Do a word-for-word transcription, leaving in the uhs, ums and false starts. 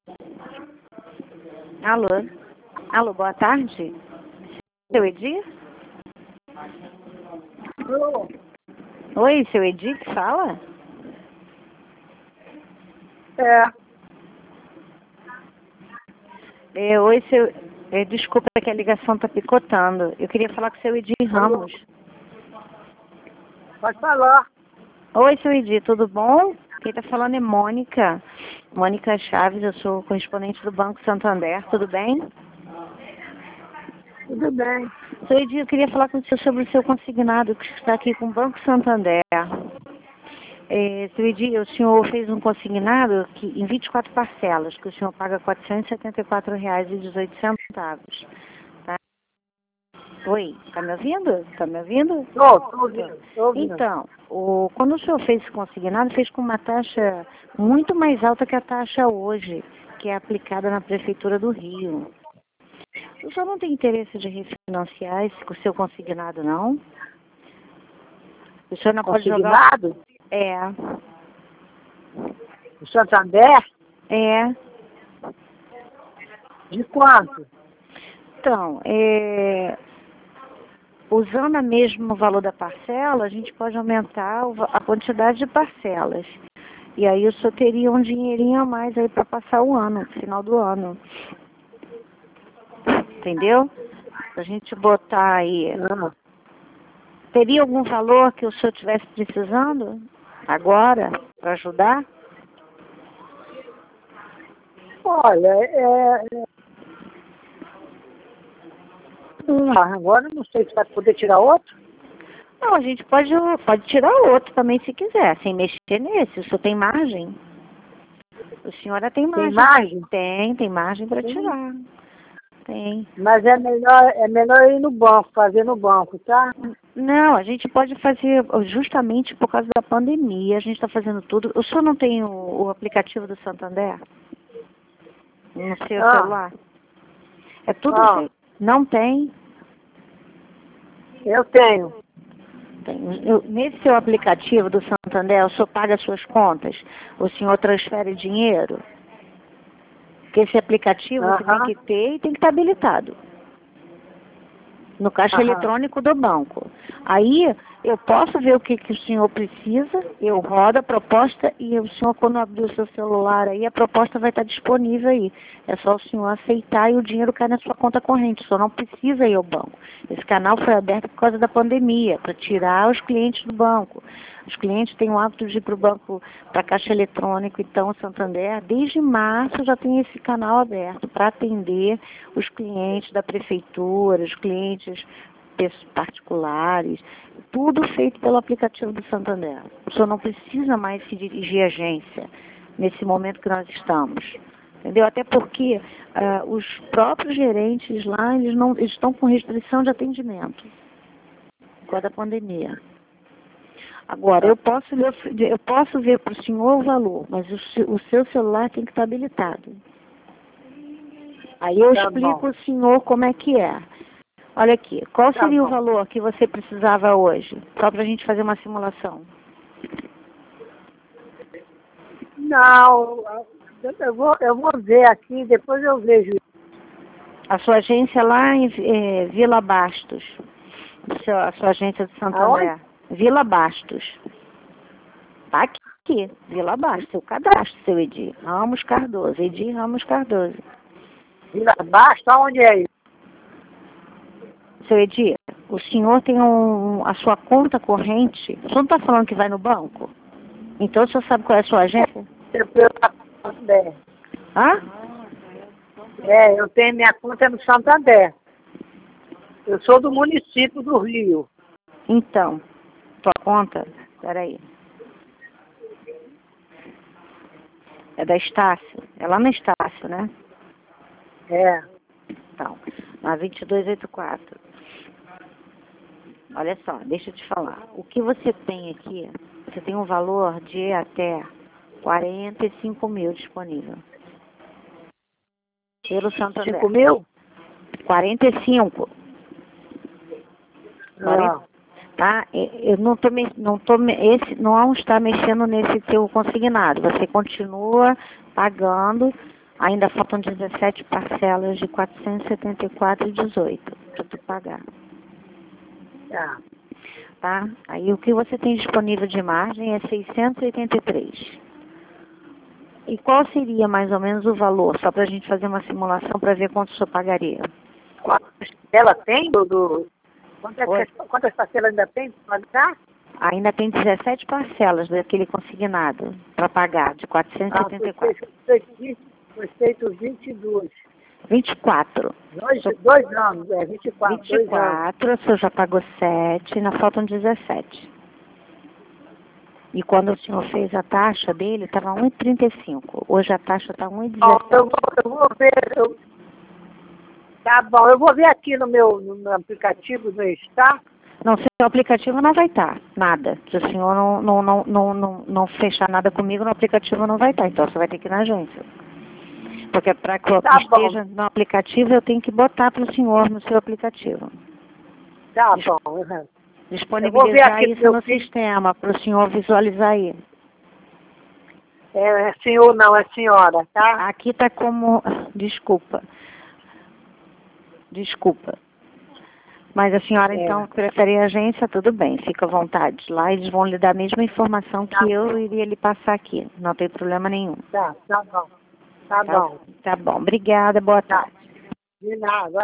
Alô? Alô, boa tarde. Seu Edir? Alô? Oi, seu Edir que fala? É. É, oi, seu... É, desculpa que a ligação tá picotando. Eu queria falar com o seu Edir Ramos. Pode falar. Oi, seu Edir, tudo bom? Quem tá falando é Mônica. Mônica Chaves, eu sou correspondente do Banco Santander, tudo bem? Tudo bem. Seu Edir, eu queria falar com o senhor sobre o seu consignado que está aqui com o Banco Santander. É, seu Edir, o senhor fez um consignado que, em vinte e quatro parcelas, que o senhor paga quatrocentos e setenta e quatro reais e dezoito centavos. Tá? Oi, tá me ouvindo? Tá me ouvindo? Estou, estou ouvindo. Tô ouvindo. Então, o, quando o senhor fez esse consignado, fez com uma taxa muito mais alta que a taxa hoje, que é aplicada na Prefeitura do Rio. O senhor não tem interesse de refinanciar esse, o seu consignado, não? O senhor não pode jogar... Consignado? É, O Santander? é. De quanto? Então, é, usando o mesmo valor da parcela, a gente pode aumentar o va- a quantidade de parcelas. E aí o senhor teria um dinheirinho a mais aí para passar o ano, no final do ano. Entendeu? Se a gente botar aí... Ah, Teria algum valor que o senhor estivesse precisando agora para ajudar? olha, é... é- Hum, agora eu não sei se vai poder tirar outro. Não, a gente pode, pode tirar outro também se quiser, sem mexer nesse. O senhor tem margem? O senhora tem margem? Tem margem? Tem, tem margem para Tem. tirar. Tem. Mas é melhor, é melhor ir no banco, fazer no banco, tá? Não, a gente pode fazer justamente por causa da pandemia. A gente está fazendo tudo. O senhor não tem o, o aplicativo do Santander no seu Ah. celular? É tudo Ah. feito. Não tem? Eu tenho. Tem. Eu- nesse seu aplicativo do Santander, o senhor paga as suas contas? O senhor transfere dinheiro? Porque esse aplicativo você tem Aham. que ter e tem que estar habilitado no caixa Aham. eletrônico do banco. Aí eu posso ver o que, que o senhor precisa, eu rodo a proposta e o senhor, quando abrir o seu celular aí, a proposta vai estar disponível aí. É só o senhor aceitar e o dinheiro cai na sua conta corrente. O senhor não precisa ir ao banco. Esse canal foi aberto por causa da pandemia, para tirar os clientes do banco. Os clientes têm o hábito de ir para o banco, para a caixa eletrônica, então o Santander, desde março já tem esse canal aberto para atender os clientes da prefeitura, os clientes particulares, tudo feito pelo aplicativo do Santander. O senhor não precisa mais se dirigir à agência nesse momento que nós estamos. Entendeu? Até porque ah, os próprios gerentes lá, eles não eles estão com restrição de atendimento por causa da pandemia. Agora, eu posso, lhe of- eu posso ver para o senhor o valor, mas o, se- o seu celular tem que estar habilitado. Aí eu Tá explico bom. ao senhor como é que é. Olha aqui, qual Tá seria o bom. valor que você precisava hoje? Só para a gente fazer uma simulação. Não, eu vou, eu vou ver aqui, depois eu vejo. A sua agência lá em eh, Vila Bastos. O seu- A sua agência de Santander. Vila Bastos. Tá aqui, Vila Bastos. Seu cadastro, seu Edir. Ramos Cardoso. Edir Ramos Cardoso. Vila Basta, onde é isso? Seu Edir, o senhor tem um, a sua conta corrente. O senhor não está falando que vai no banco? Então o senhor sabe qual é a sua agência? Eu- eu- É, Hã? É, eu tenho minha conta no Santander. Eu sou do município do Rio. Então, tua conta, peraí. É da Estácio. É lá na Estácio, né? É. Então, na vinte e dois oitenta e quatro. Olha só, deixa eu te falar. O que você tem aqui, você tem um valor de até quarenta e cinco mil disponível. Pelo Santander. Cinco mil? quarenta e cinco. Não. Tá? Eu não tô, me- não tô, me- esse não está mexendo nesse teu consignado. Você continua pagando Ainda faltam dezessete parcelas de quatrocentos e setenta e quatro reais e dezoito centavos para tu pagar. Tá. Tá? Aí o que você tem disponível de margem é seiscentos e oitenta e três. E qual seria mais ou menos o valor? Só para a gente fazer uma simulação para ver quanto o senhor pagaria. Quantas ela tem, do... do... Quantas, Oi? quantas parcelas ainda tem para pagar? Ainda tem dezessete parcelas daquele consignado para pagar, de quatrocentos e setenta e quatro. Ah, foi feito, foi feito vinte e dois. vinte e quatro. Dois, dois anos, é, vinte e quatro. vinte e quatro, o senhor já pagou sete, ainda faltam dezessete. E quando o senhor fez a taxa dele, estava um e trinta e cinco. Hoje a taxa está um e dezessete. Eu vou, eu vou ver. Eu... Tá bom, eu vou ver aqui no meu no aplicativo do Está. Não, seu aplicativo não vai estar, nada. Se o senhor não, não, não, não, não, não fechar nada comigo, no aplicativo não vai estar. Então você vai ter que ir na agência. Porque para que eu Tá esteja bom. no aplicativo, eu tenho que botar para o senhor no seu aplicativo. Tá bom. Uhum. Disponibilizar isso no sistema, para o senhor visualizar aí. É senhor não, é senhora, tá? Aqui está como... Desculpa. Desculpa. Mas a senhora, É. então, prefere a agência, tudo bem, fica à vontade. Lá eles vão lhe dar a mesma informação que Tá eu bom. iria lhe passar aqui. Não tem problema nenhum. Tá, tá bom. Tá, Tá, bom. tá bom. Obrigada, boa Tá. tarde. De nada.